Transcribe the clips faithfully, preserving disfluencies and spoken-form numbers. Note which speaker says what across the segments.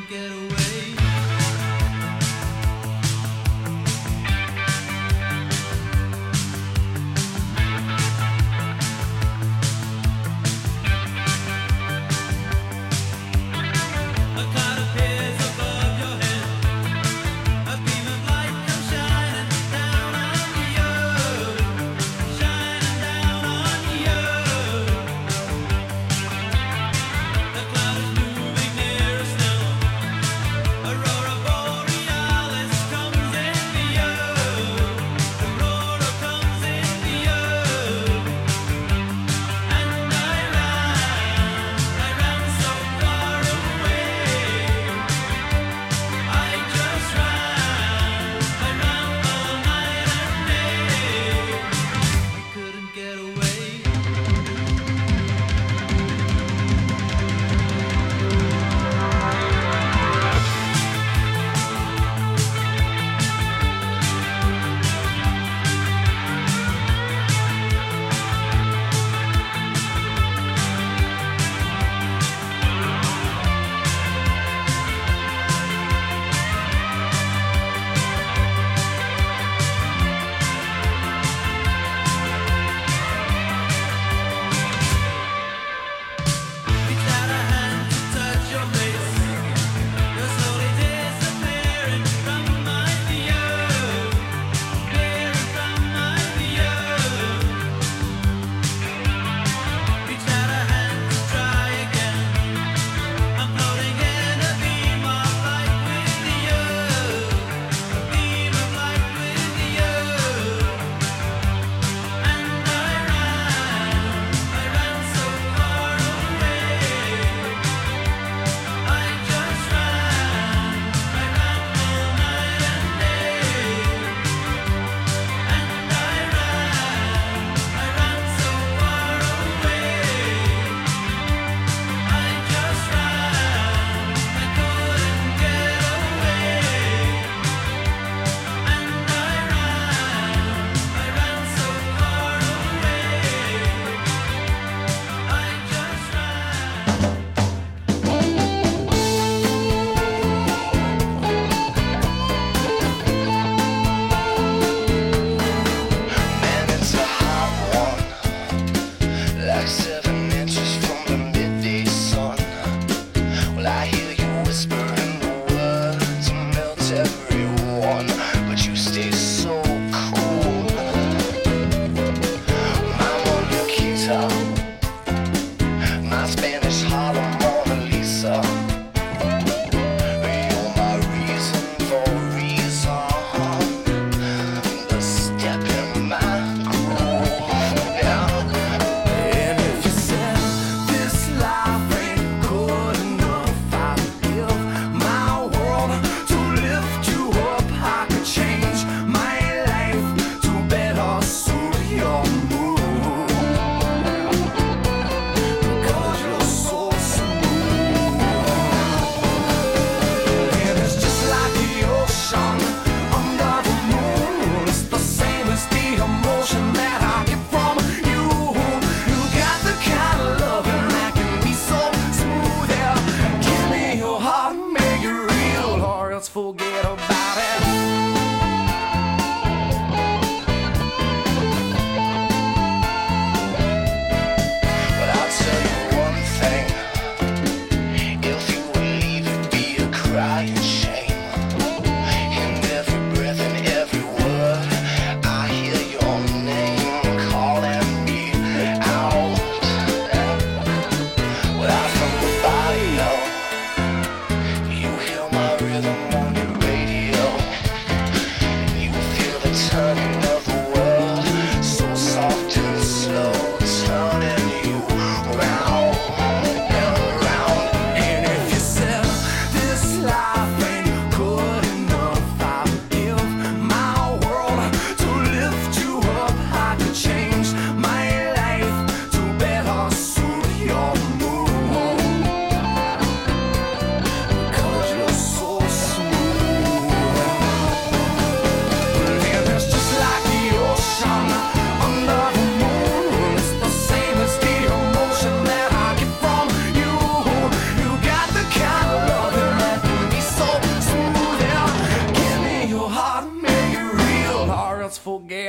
Speaker 1: 'Cause you're so smooth.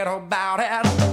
Speaker 1: about it.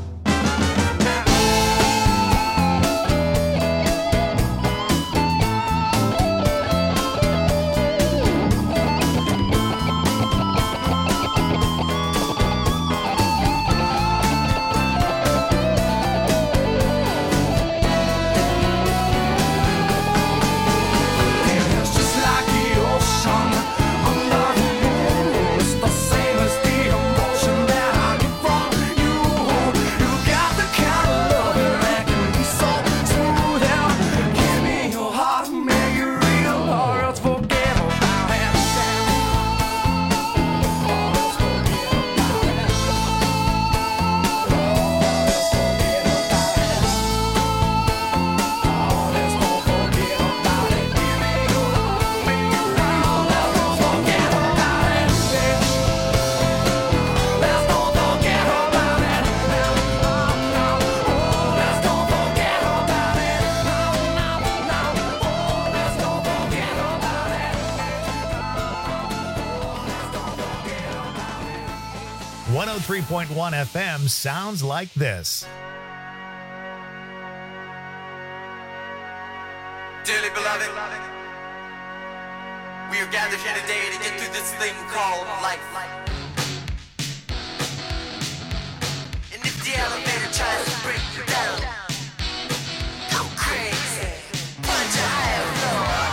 Speaker 2: one oh three point one F M sounds like this.
Speaker 3: Dearly beloved, we are gathered here today to get through this thing called life. And if the elevator tries to break you down, go crazy, punch a higher floor.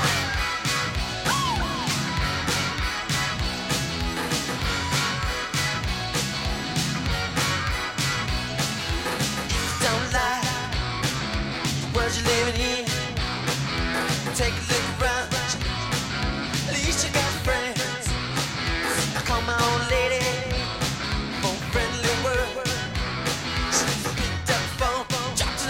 Speaker 3: Don't lie, the world you're living in. Take a look around, at least you got friends. I call my old lady for a friendly word. She picked up the phone, dropped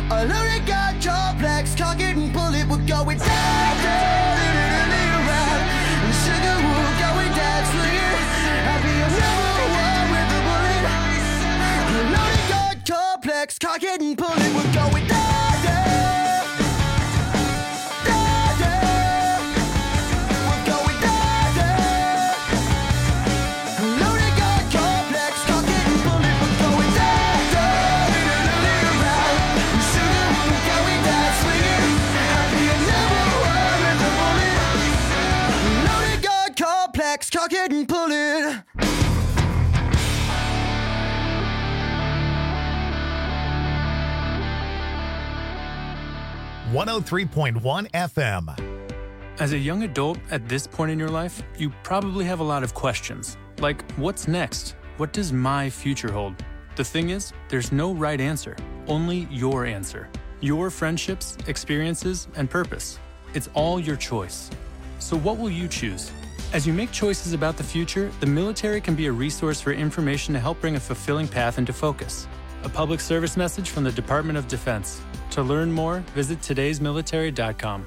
Speaker 3: A loaded gun complex, cock it and pull it, we're going down, down, down, down, down. And sugar, we're going down, swinging. I'll be a number one with a bullet. A loaded gun complex, cock it and pull it, we're going down, down, down, down. We're going down, down. A loaded gun complex, cock it and pull it, we're going down, down, down, down, down. And sugar, we're going down, swinging. I'll be a number one with a bullet. A loaded gun complex, cock it and pull it.
Speaker 2: one oh three point one F M.
Speaker 1: As a young adult at this point in your life, you probably have a lot of questions. Like, what's next? What does my future hold? The thing is, there's no right answer, only your answer. Your friendships, experiences, and purpose. It's all your choice. So what will you choose? As you make choices about the future, the military can be a resource for information to help bring a fulfilling path into focus. A public service message from the Department of Defense. To learn more, visit todays military dot com.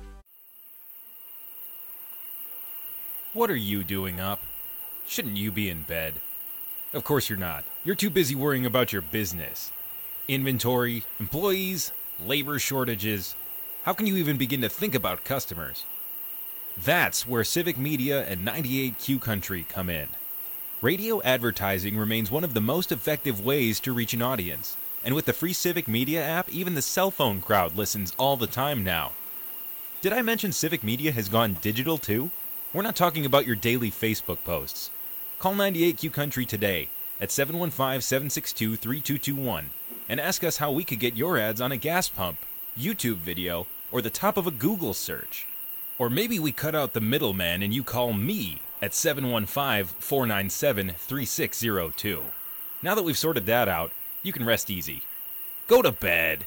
Speaker 4: What are you doing up? Shouldn't you be in bed? Of course you're not. You're too busy worrying about your business. Inventory, employees, labor shortages. How can you even begin to think about customers? That's where Civic Media and ninety-eight Q Country come in. Radio advertising remains one of the most effective ways to reach an audience. And with the free Civic Media app, even the cell phone crowd listens all the time now. Did I mention Civic Media has gone digital too? We're not talking about your daily Facebook posts. Call ninety-eight Q Country today at seven one five, seven six two, three two two one and ask us how we could get your ads on a gas pump, YouTube video, or the top of a Google search. Or maybe we cut out the middleman and you call me at seven one five, four nine seven, three six zero two. Now that we've sorted that out, you can rest easy. Go to bed.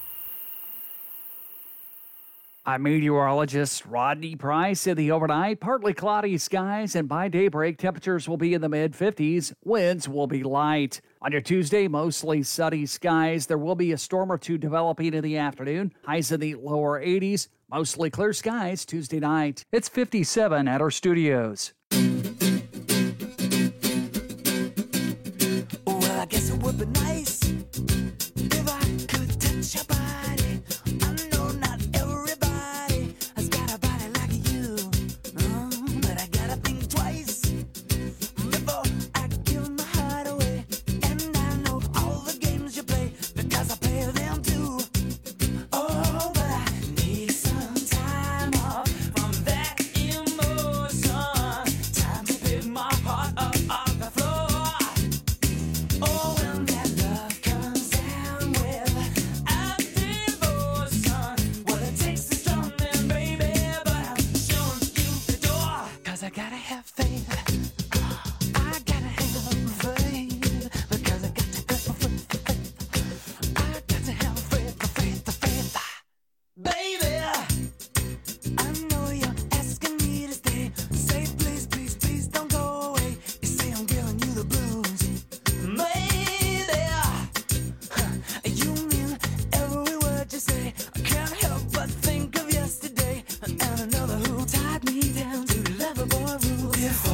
Speaker 5: I'm meteorologist Rodney Price. In the overnight, partly cloudy skies, and by daybreak, temperatures will be in the mid fifties. Winds will be light. On your Tuesday, mostly sunny skies. There will be a storm or two developing in the afternoon. Highs in the lower eighties. Mostly clear skies Tuesday night. It's fifty-seven at our studios.
Speaker 3: Well, I guess it would be nice if I could touch your body. I know not everybody has got a body like you, uh, but I gotta think twice before I give my heart away. And I know all the games you play because I play them too. Oh, but I need some time off from that emotion. Time to pick my heart up off the floor. Oh, when that love comes down without devotion, well, it takes a strong man, baby, but I'm showing you the door. 'Cause I gotta have faith. I gotta have faith. Because I got to have faith. I got to have faith, faith, faith. Baby, I know you're asking me to stay. Say please, please, please don't go away. You say I'm giving you the blues. Maybe you mean every word you say. I can't help but think of yesterday and another who tied me down to lover boy rules. If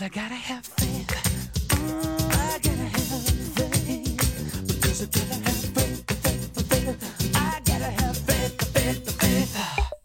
Speaker 3: I gotta have faith. Mm, I gotta have faith. Because I gotta have faith, faith, faith. I gotta have faith, faith, faith.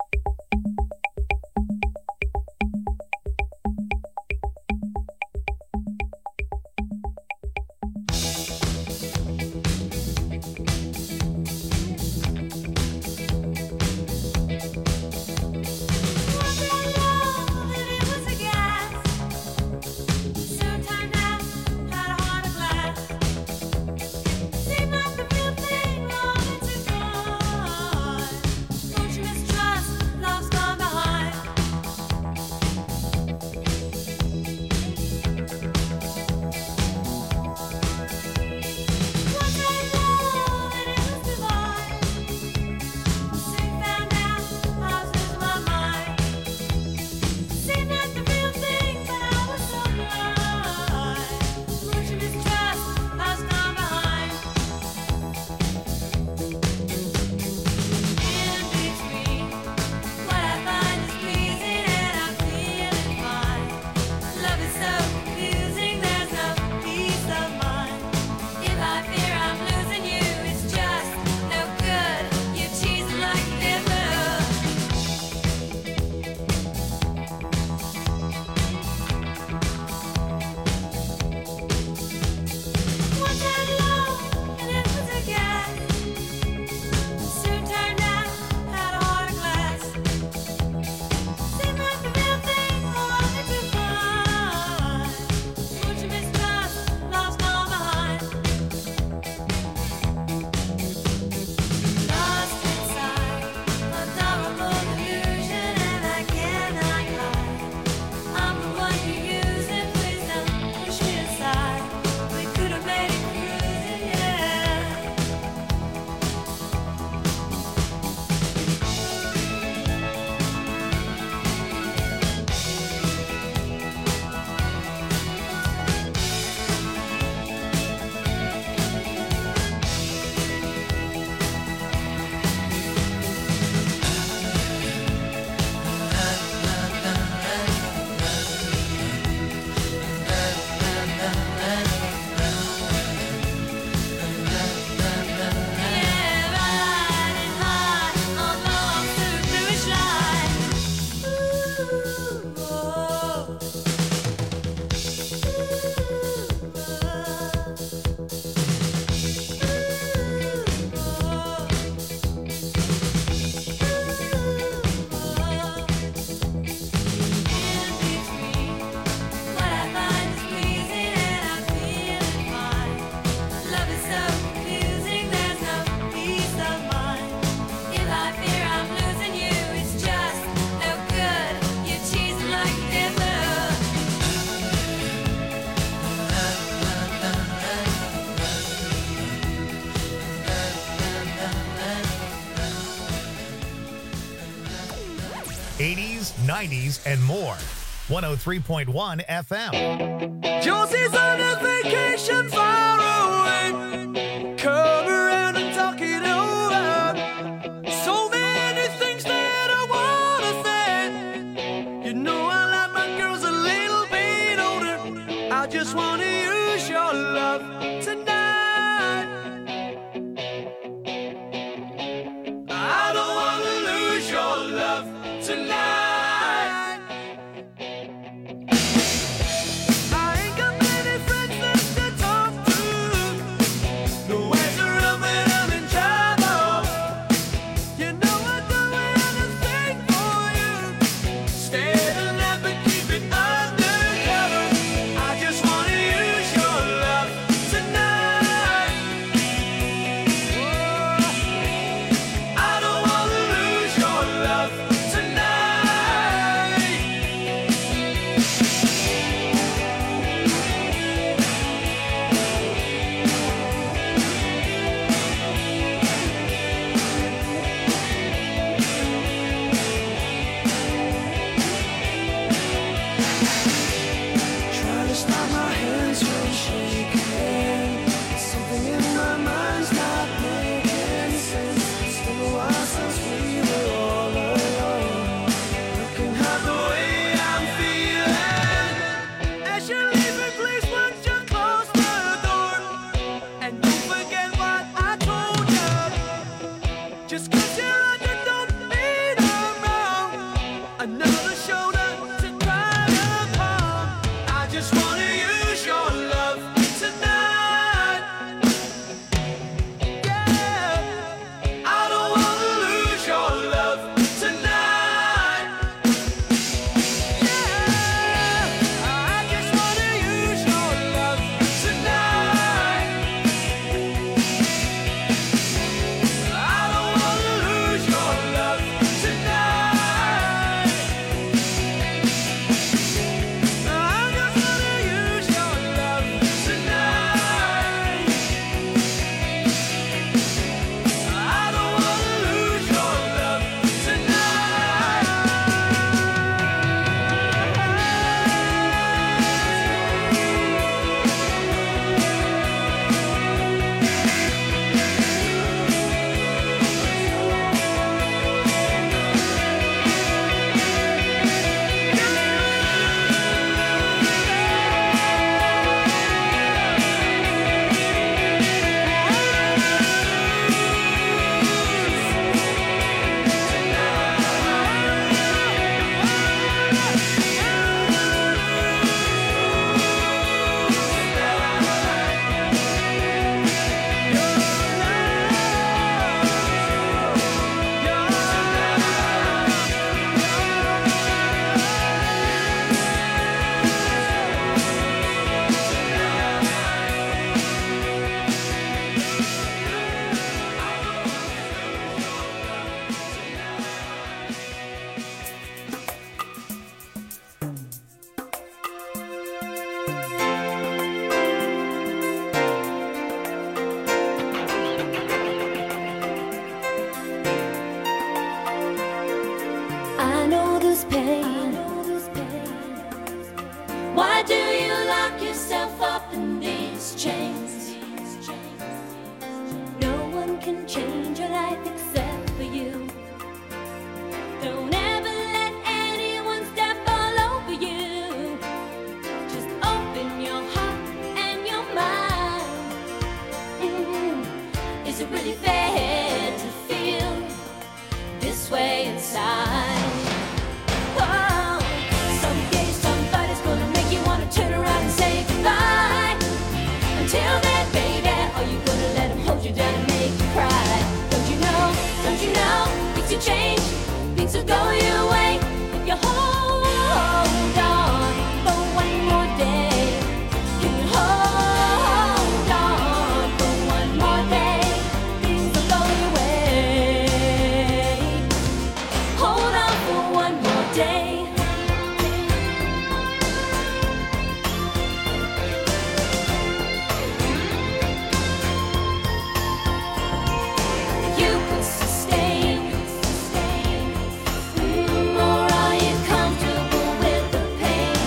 Speaker 2: eighties, nineties, and more. one oh three point one F M.
Speaker 3: Josie's on a vacation far away. Come around and talk it over. So many things that I wanna say. You know I like my girls a little bit older. I just wanna use your love tonight. I don't wanna lose your love tonight. Tonight
Speaker 6: Until then, baby, are you gonna let him hold you down and make you cry? Don't you know, don't you know, things will change, things will go your way if you hold on for one more day. Can you hold on for one more day? Things will go your way. Hold on for one more day. You could sustain, mm, or are you comfortable with the pain?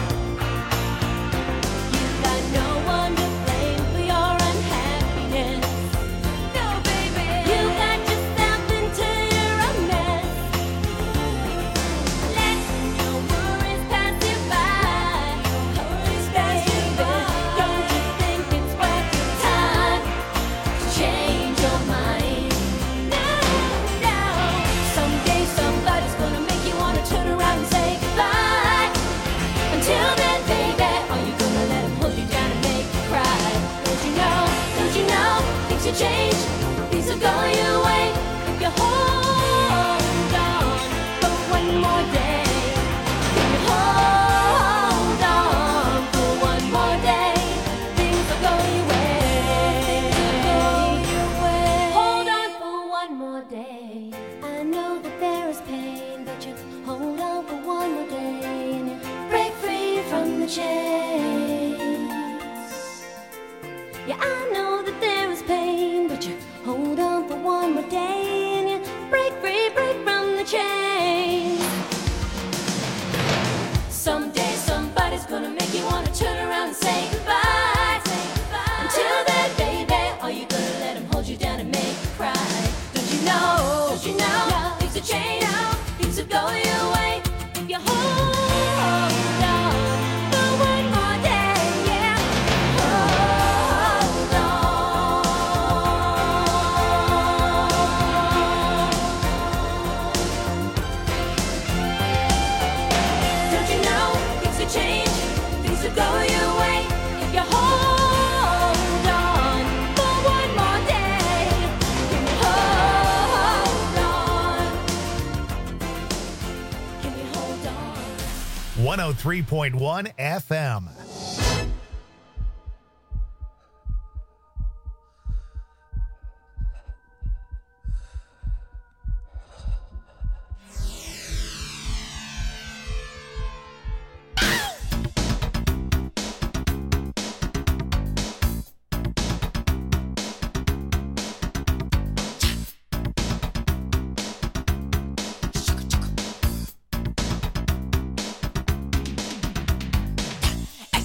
Speaker 6: You got no one to blame for your unhappiness. No, baby. You got yourself into your own mess. Let your worries pass you by. Worries pass you by. Don't you think it's worth your time to change your mind? No, no. Someday somebody's gonna make you wanna turn around and say goodbye. Until then, baby, are you gonna let him hold you down and make you cry? Don't you know, don't you know, things will change, things will go your way if you hold on for one more day. If you hold on for one more day, things will go your way. Hold on for one more day. I know that there is pain, but you hold on for one more day and you break free from the chains. Yeah, I know that there is pain, but you hold on for one more day and you break free, break from the chains. Someday somebody's gonna make you wanna turn around and say goodbye. Until then, baby, are you gonna let him hold you down and make you cry? Don't you know, don't you know, things will change, things will go your way if you hold on for one more day, yeah. Hold on. Don't you know, things will change, things will go your way if you hold on for one more day. Can you hold on? Can you hold on?
Speaker 2: one oh three point one F M.
Speaker 6: As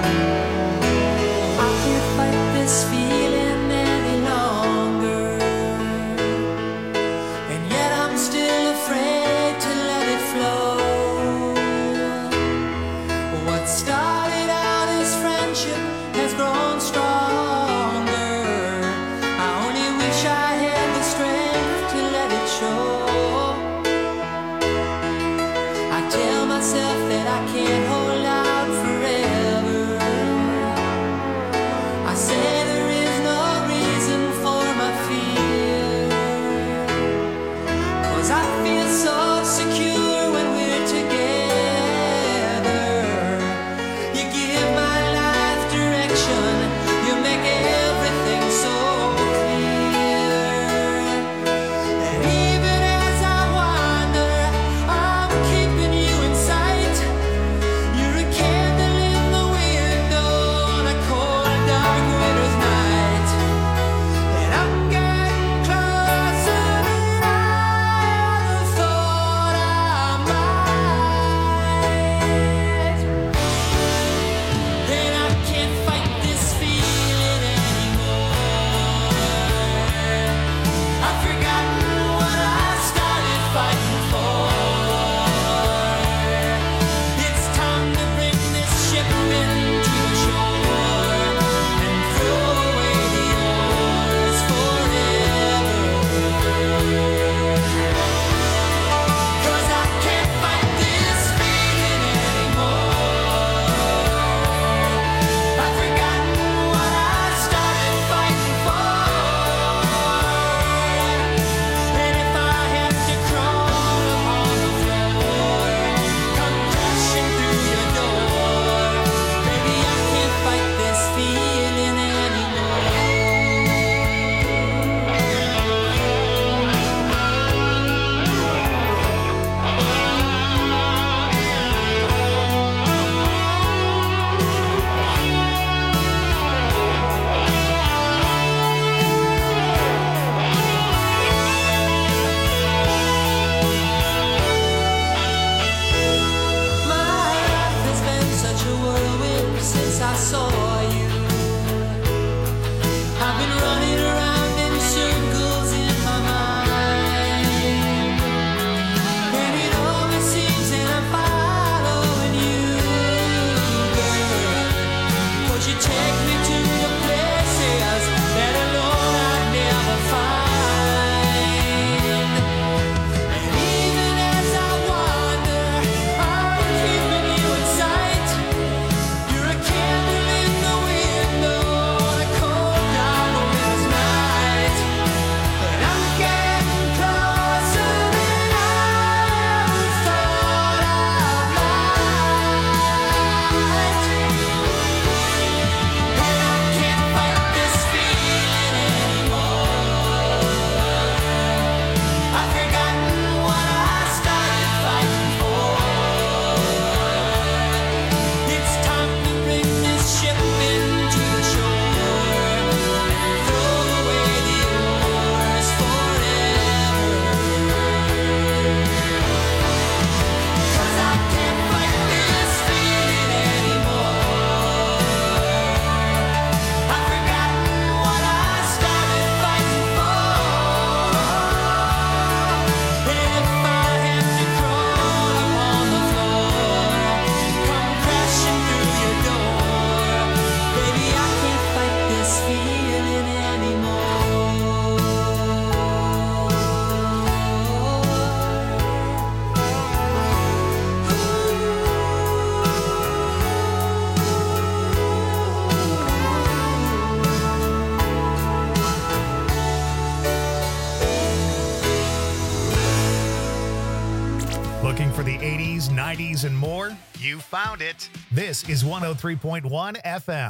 Speaker 2: Looking for the eighties, nineties, and more? You found it. This is one oh three point one F M.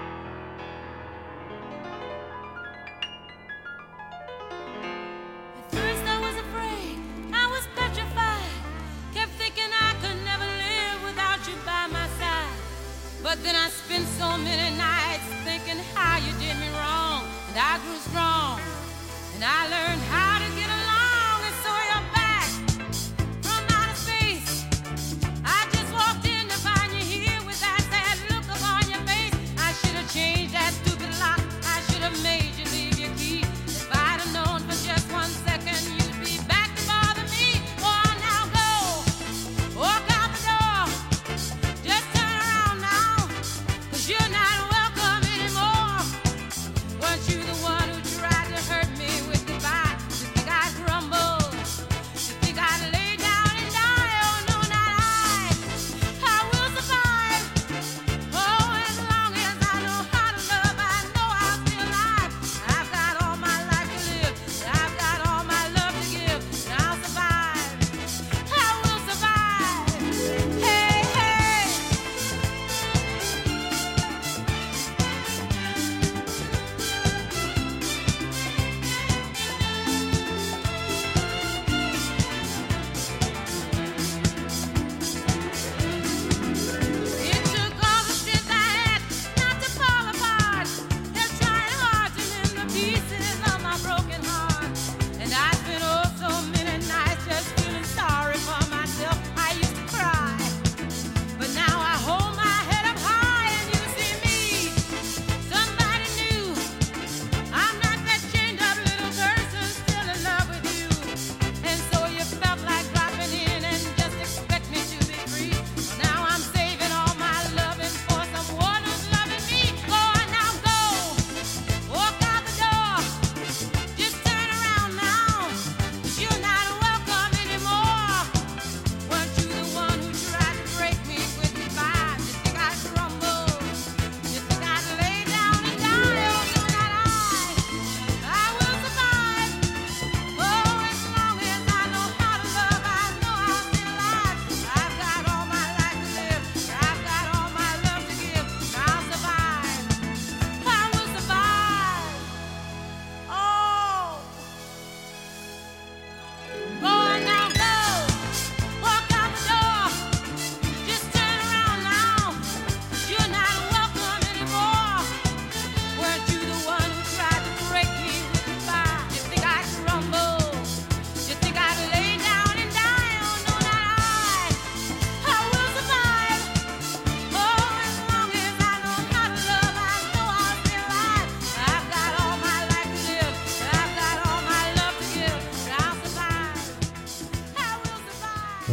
Speaker 6: At first I was afraid, I was petrified. Kept thinking I could never live without you by my side. But then I spent so many nights thinking how you did me wrong. And I grew strong, and I learned how to get along. And so you're back from outer space. I just walked in to find you here with that sad look upon your face.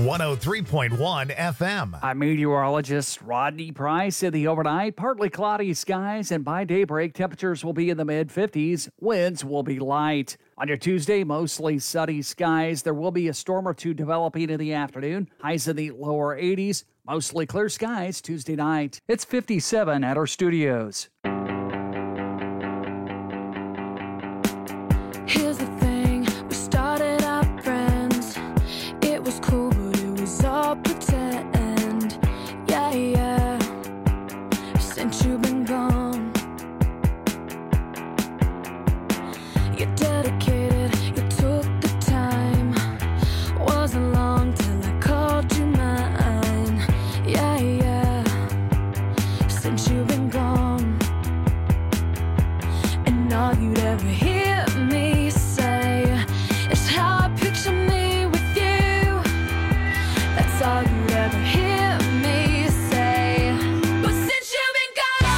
Speaker 2: one oh three point one F M.
Speaker 5: I'm meteorologist Rodney Price. In the overnight, partly cloudy skies, and by daybreak, temperatures will be in the mid fifties. Winds will be light. On your Tuesday, mostly sunny skies. There will be a storm or two developing in the afternoon. Highs in the lower eighties. Mostly clear skies Tuesday night. It's fifty-seven at our studios.
Speaker 6: Here's the thing, we started out friends. It was cool, but it was all pretend. Yeah, yeah. Since you've been gone, you're dedicated, you took the time. Wasn't long till I called you mine. Yeah, yeah. Since you've been gone, and all you'd ever hear me say is how I picture me with you. That's all you'd ever hear me say. But since you've been gone,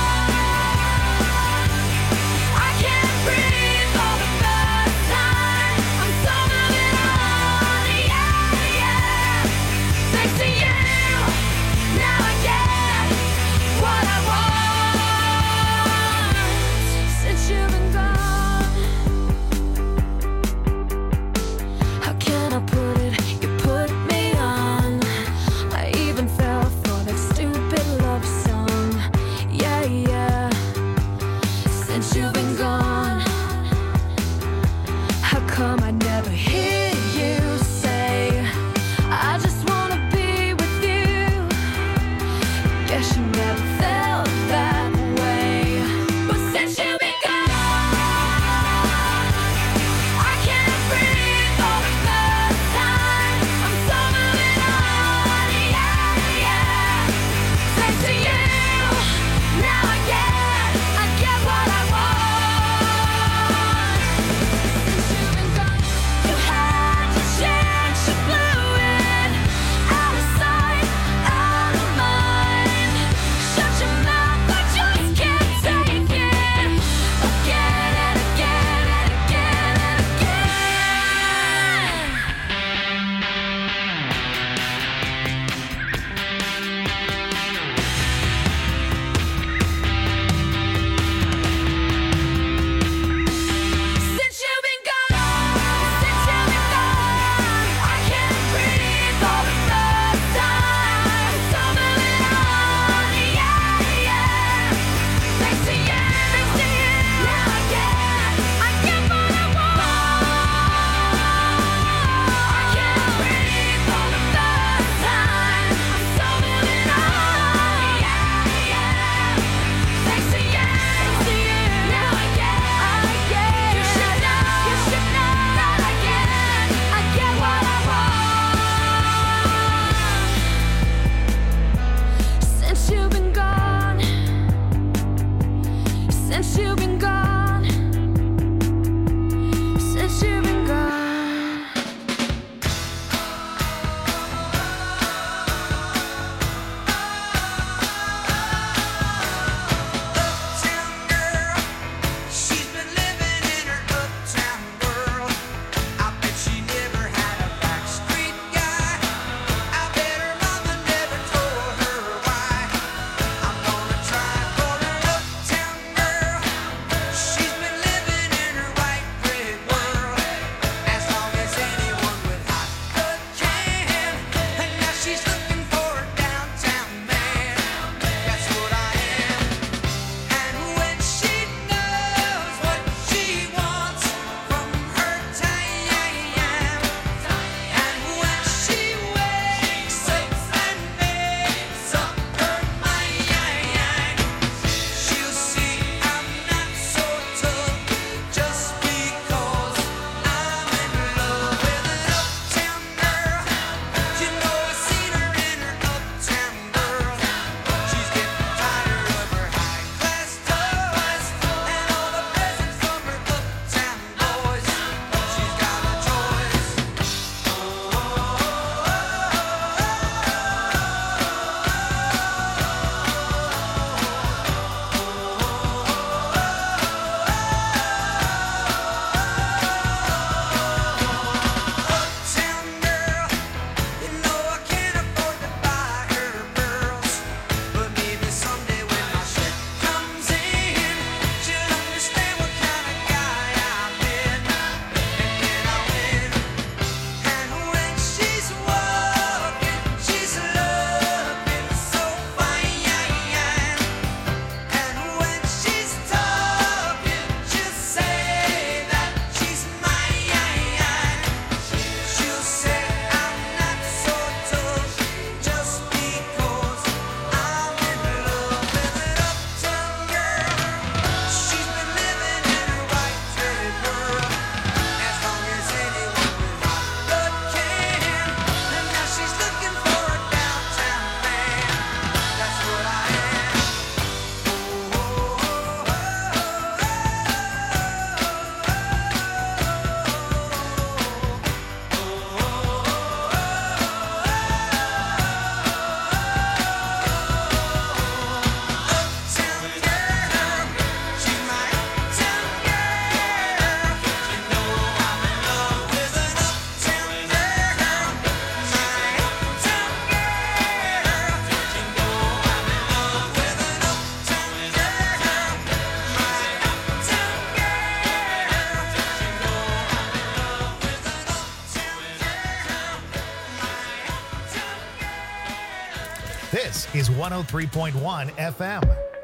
Speaker 2: is one oh three point one F M.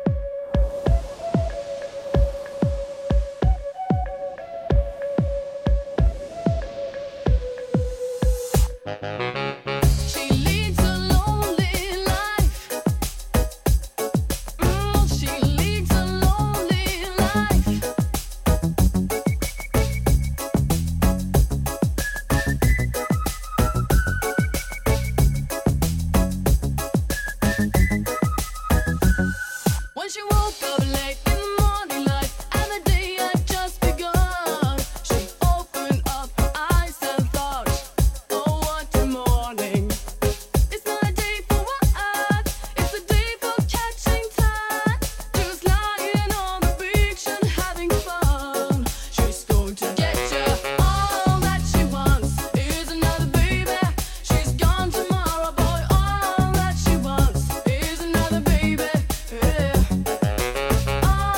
Speaker 7: She leads a lonely life. Mm, she leads a lonely life. When she woke up late in the morning light and the day had just begun, she opened up her eyes and thought, oh, what a morning. It's not a day for what? It's a day for catching time. Just lying on the beach and having fun. She's going to get you. All that she wants is another baby. She's gone tomorrow, boy. All that she wants is another baby. Yeah. All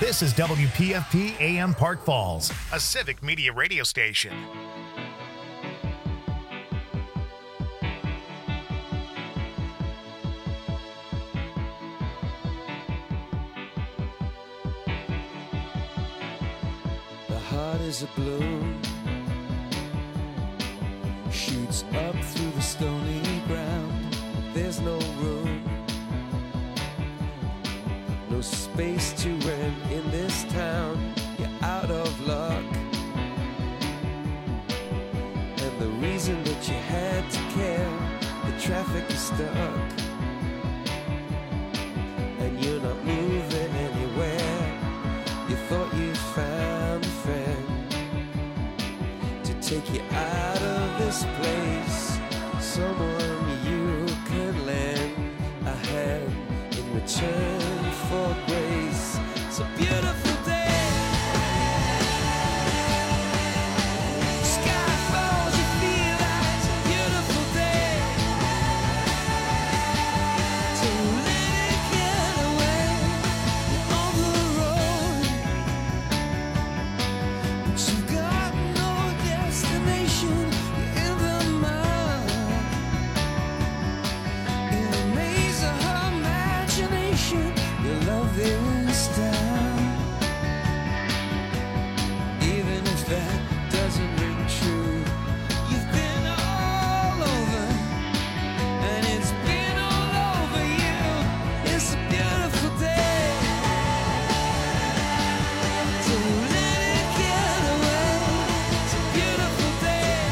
Speaker 2: This is W P F P A M Park Falls, a civic media radio station.
Speaker 8: The heart is a balloon, shoots up through the stony ground. There's no room, no space to rent in this town. You're out of luck, and the reason that you had to care, the traffic is stuck, and you're not moving anywhere. You thought you found a friend to take you out of this place, someone you can lend a hand in return for